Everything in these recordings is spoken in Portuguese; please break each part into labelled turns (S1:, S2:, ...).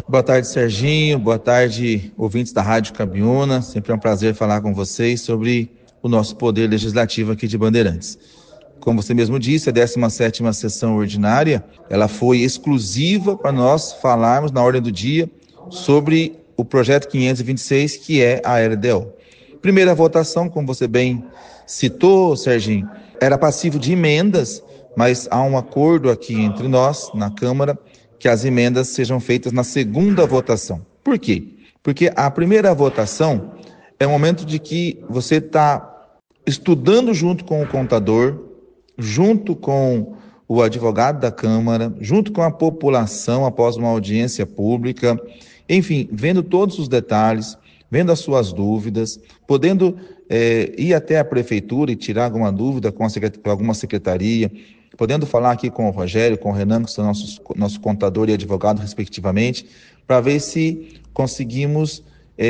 S1: Boa tarde, Serginho. Boa tarde, ouvintes da Rádio Cabiúna. Sempre é um prazer falar com vocês sobre o nosso poder legislativo aqui de Bandeirantes. Como você mesmo disse, a 17ª sessão ordinária, ela foi exclusiva para nós falarmos na ordem do dia sobre o projeto 526, que é a LDO. Primeira votação, como você bem citou, Serginho, era passivo de emendas, mas há um acordo aqui entre nós, na Câmara, que as emendas sejam feitas na segunda votação. Por quê? Porque a primeira votação é o momento de que você está estudando junto com o contador, junto com o advogado da Câmara, junto com a população após uma audiência pública, enfim, vendo todos os detalhes, vendo as suas dúvidas, podendo ir até a prefeitura e tirar alguma dúvida com alguma secretaria, podendo falar aqui com o Rogério, com o Renan, que são nosso contador e advogado, respectivamente, para ver se conseguimos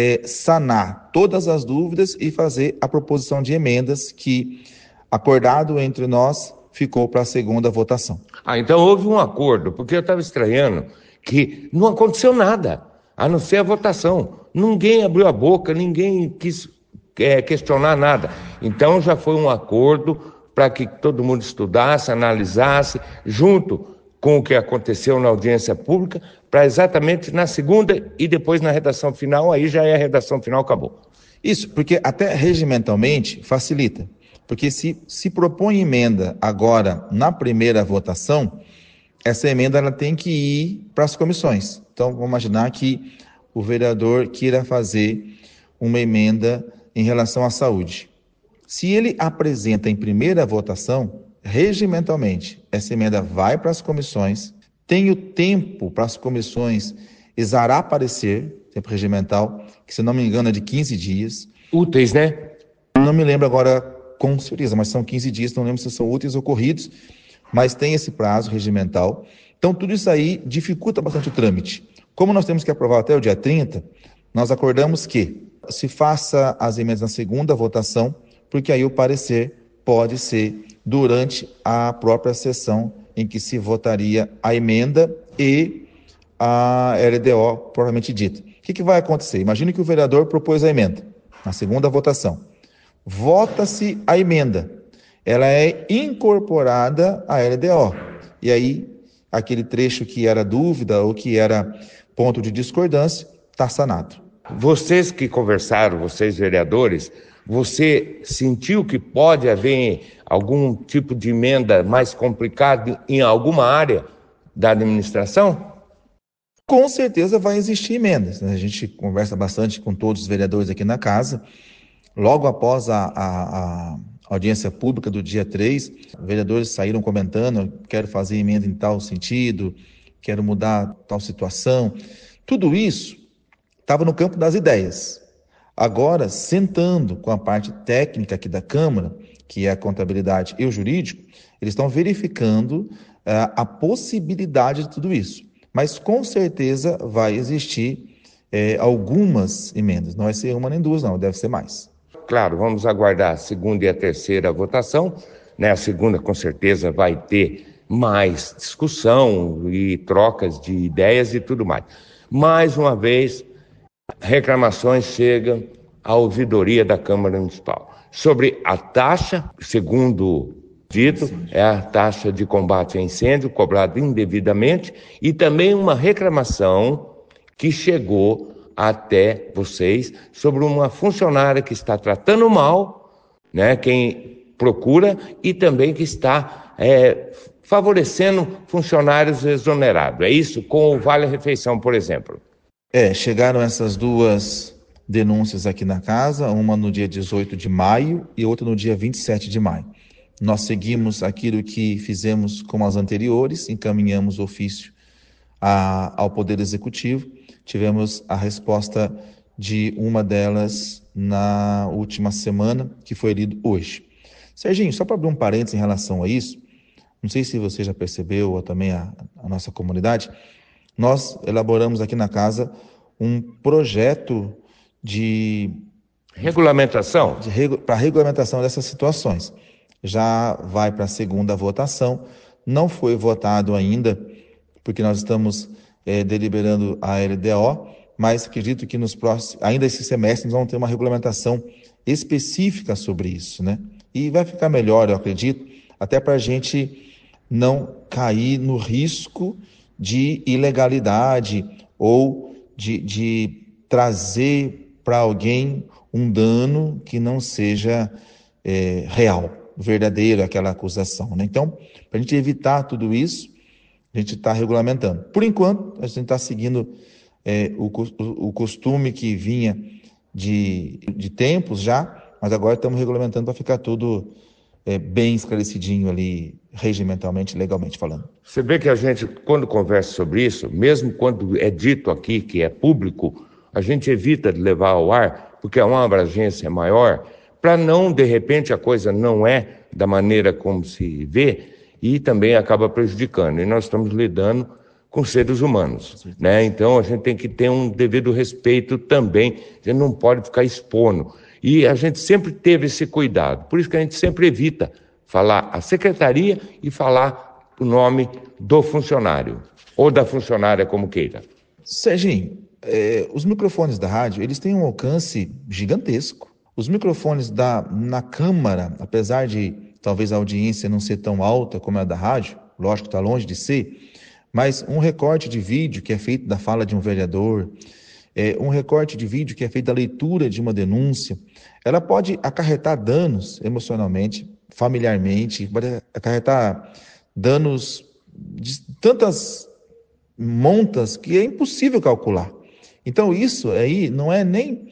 S1: sanar todas as dúvidas e fazer a proposição de emendas que, acordado entre nós, ficou para a segunda votação.
S2: Então houve um acordo, porque eu estava estranhando que não aconteceu nada, a não ser a votação. Ninguém abriu a boca, ninguém quis questionar nada. Então já foi um acordo para que todo mundo estudasse, analisasse, junto com o que aconteceu na audiência pública, para exatamente na segunda e depois na redação final, aí já é a redação final, acabou.
S1: Isso, porque até regimentalmente facilita. Porque se propõe emenda agora na primeira votação, essa emenda ela tem que ir para as comissões. Então, vamos imaginar que o vereador queira fazer uma emenda em relação à saúde. Se ele apresenta em primeira votação, regimentalmente, essa emenda vai para as comissões, tem o tempo para as comissões exarar parecer, tempo regimental, que se não me engano é de 15 dias.
S2: Úteis, né?
S1: Não me lembro agora com certeza, mas são 15 dias, não lembro se são úteis ou corridos, mas tem esse prazo regimental. Então, tudo isso aí dificulta bastante o trâmite. Como nós temos que aprovar até o dia 30, nós acordamos que se faça as emendas na segunda votação, porque aí o parecer pode ser durante a própria sessão em que se votaria a emenda e a LDO propriamente dita. O que vai acontecer? Imagine que o vereador propôs a emenda na segunda votação. Vota-se a emenda, ela é incorporada à LDO, e aí aquele trecho que era dúvida ou que era ponto de discordância está sanado.
S2: Vocês que conversaram, vocês vereadores, você sentiu que pode haver algum tipo de emenda mais complicada em alguma área da administração?
S1: Com certeza vai existir emendas, né? A gente conversa bastante com todos os vereadores aqui na casa. Logo após a audiência pública do dia 3, vereadores saíram comentando: quero fazer emenda em tal sentido, quero mudar tal situação. Tudo isso estava no campo das ideias. Agora, sentando com a parte técnica aqui da Câmara, que é a contabilidade e o jurídico, eles estão verificando a possibilidade de tudo isso. Mas com certeza vai existir algumas emendas. Não vai ser uma nem duas, não, deve ser mais.
S2: Claro, vamos aguardar a segunda e a terceira votação, né? A segunda, com certeza, vai ter mais discussão e trocas de ideias e tudo mais. Mais uma vez, reclamações chegam à ouvidoria da Câmara Municipal sobre a taxa, segundo dito, é a taxa de combate a incêndio cobrada indevidamente, e também uma reclamação que chegou até vocês sobre uma funcionária que está tratando mal, né, quem procura, e também que está favorecendo funcionários exonerados. É isso? Com o Vale-Refeição, por exemplo.
S1: Chegaram essas duas denúncias aqui na casa, uma no dia 18 de maio e outra no dia 27 de maio. Nós seguimos aquilo que fizemos com as anteriores, encaminhamos o ofício ao Poder Executivo. Tivemos a resposta de uma delas na última semana, que foi lido hoje. Serginho, só para abrir um parênteses em relação a isso, não sei se você já percebeu, ou também a nossa comunidade, nós elaboramos aqui na casa um projeto de
S2: regulamentação
S1: para regulamentação dessas situações. Já vai para a segunda votação, não foi votado ainda, porque nós estamos deliberando a LDO, mas acredito que nos próximos, ainda esse semestre, nós vamos ter uma regulamentação específica sobre isso, né? E vai ficar melhor, eu acredito, até para a gente não cair no risco de ilegalidade ou de trazer para alguém um dano que não seja real, verdadeiro, aquela acusação, né? Então, para a gente evitar tudo isso, a gente está regulamentando. Por enquanto, a gente está seguindo o costume que vinha de tempos já, mas agora estamos regulamentando para ficar tudo bem esclarecidinho ali, regimentalmente, legalmente falando.
S2: Você vê que a gente, quando conversa sobre isso, mesmo quando é dito aqui que é público, a gente evita de levar ao ar, porque é uma abrangência maior, para não, de repente, a coisa não é da maneira como se vê e também acaba prejudicando. E nós estamos lidando com seres humanos, né? Então a gente tem que ter um devido respeito também, a gente não pode ficar expondo. E a gente sempre teve esse cuidado, por isso que a gente sempre evita falar a secretaria e falar o nome do funcionário, ou da funcionária, como queira.
S1: Serginho, os microfones da rádio, eles têm um alcance gigantesco. Os microfones na Câmara, apesar de talvez a audiência não ser tão alta como a da rádio, lógico que está longe de ser, mas um recorte de vídeo que é feito da fala de um vereador, um recorte de vídeo que é feito da leitura de uma denúncia, ela pode acarretar danos emocionalmente, familiarmente, pode acarretar danos de tantas montas que é impossível calcular. Então isso aí não é nem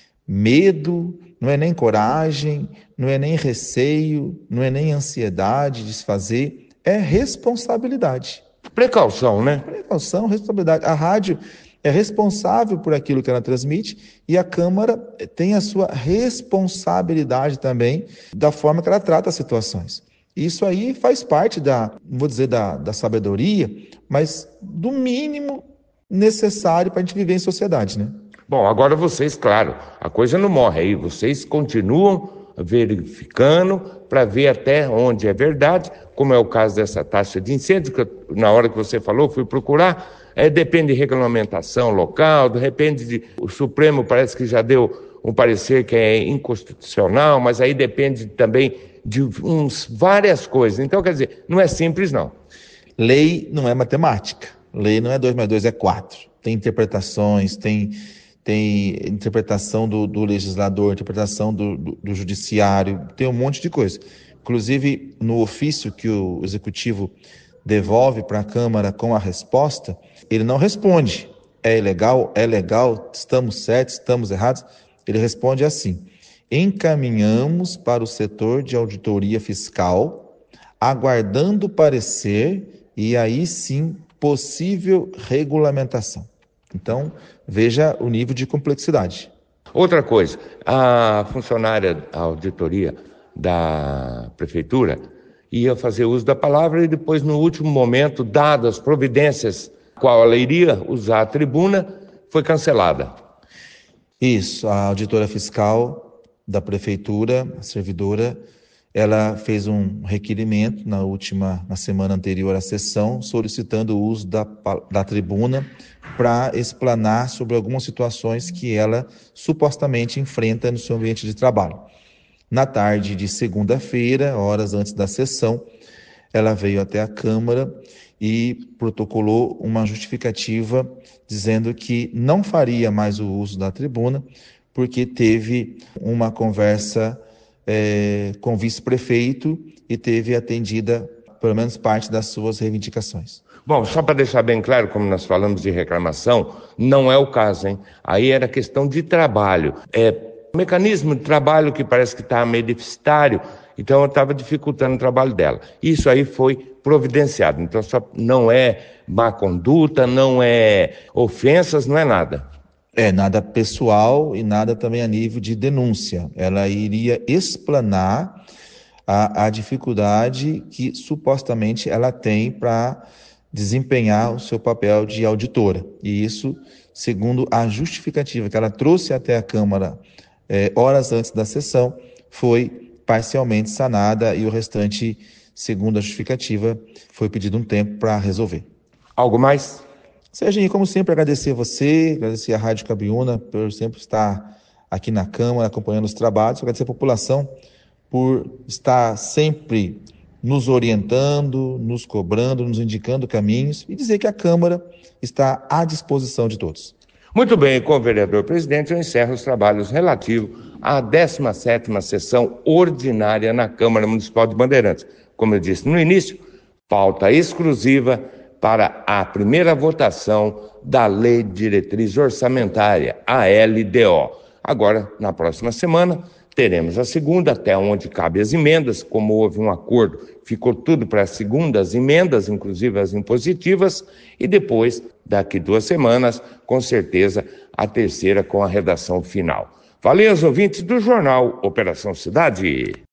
S1: medo, não é nem coragem, não é nem receio, não é nem ansiedade de se fazer, é responsabilidade.
S2: Precaução, né?
S1: Precaução, responsabilidade. A rádio é responsável por aquilo que ela transmite e a Câmara tem a sua responsabilidade também da forma que ela trata as situações. Isso aí faz parte não vou dizer da sabedoria, mas do mínimo necessário para a gente viver em sociedade, né?
S2: Bom, agora vocês, claro, a coisa não morre aí, vocês continuam verificando para ver até onde é verdade, como é o caso dessa taxa de incêndio, que na hora que você falou, fui procurar, depende de regulamentação local, depende o Supremo parece que já deu um parecer que é inconstitucional, mas aí depende também de várias coisas. Então, quer dizer, não é simples, não.
S1: Lei não é matemática, lei não é 2 mais 2 é 4, tem interpretações, tem interpretação do legislador, interpretação do judiciário, tem um monte de coisa. Inclusive, no ofício que o Executivo devolve para a Câmara com a resposta, ele não responde, é ilegal, é legal, estamos certos, estamos errados. Ele responde assim: encaminhamos para o setor de auditoria fiscal, aguardando parecer e aí sim possível regulamentação. Então, veja o nível de complexidade.
S2: Outra coisa, a funcionária da auditoria da prefeitura ia fazer uso da palavra e depois, no último momento, dadas as providências qual ela iria usar a tribuna, foi cancelada.
S1: Isso, a auditora fiscal da prefeitura, a servidora, ela fez um requerimento na semana anterior à sessão, solicitando o uso da tribuna para explanar sobre algumas situações que ela supostamente enfrenta no seu ambiente de trabalho. Na tarde de segunda-feira, horas antes da sessão, ela veio até a Câmara e protocolou uma justificativa dizendo que não faria mais o uso da tribuna porque teve uma conversa com o vice-prefeito e teve atendida pelo menos parte das suas reivindicações.
S2: Bom, só para deixar bem claro, como nós falamos de reclamação, não é o caso, hein? Aí era questão de trabalho. Mecanismo de trabalho que parece que está meio deficitário, então estava dificultando o trabalho dela. Isso aí foi providenciado. Então só não é má conduta, não é ofensas, não é nada.
S1: Nada pessoal e nada também a nível de denúncia. Ela iria explanar a dificuldade que supostamente ela tem para desempenhar o seu papel de auditora. E isso, segundo a justificativa que ela trouxe até a Câmara horas antes da sessão, foi parcialmente sanada e o restante, segundo a justificativa, foi pedido um tempo para resolver.
S2: Algo mais?
S1: Serginho, como sempre, agradecer você, agradecer a Rádio Cabiúna por sempre estar aqui na Câmara acompanhando os trabalhos, agradecer a população por estar sempre nos orientando, nos cobrando, nos indicando caminhos e dizer que a Câmara está à disposição de todos.
S2: Muito bem, com o vereador presidente, eu encerro os trabalhos relativos à 17ª sessão ordinária na Câmara Municipal de Bandeirantes. Como eu disse no início, pauta exclusiva para a primeira votação da Lei de Diretriz Orçamentária, a LDO. Agora, na próxima semana, teremos a segunda, até onde cabe as emendas. Como houve um acordo, ficou tudo para as segundas emendas, inclusive as impositivas, e depois, daqui 2 semanas, com certeza, a terceira com a redação final. Valeu, aos ouvintes do Jornal Operação Cidade.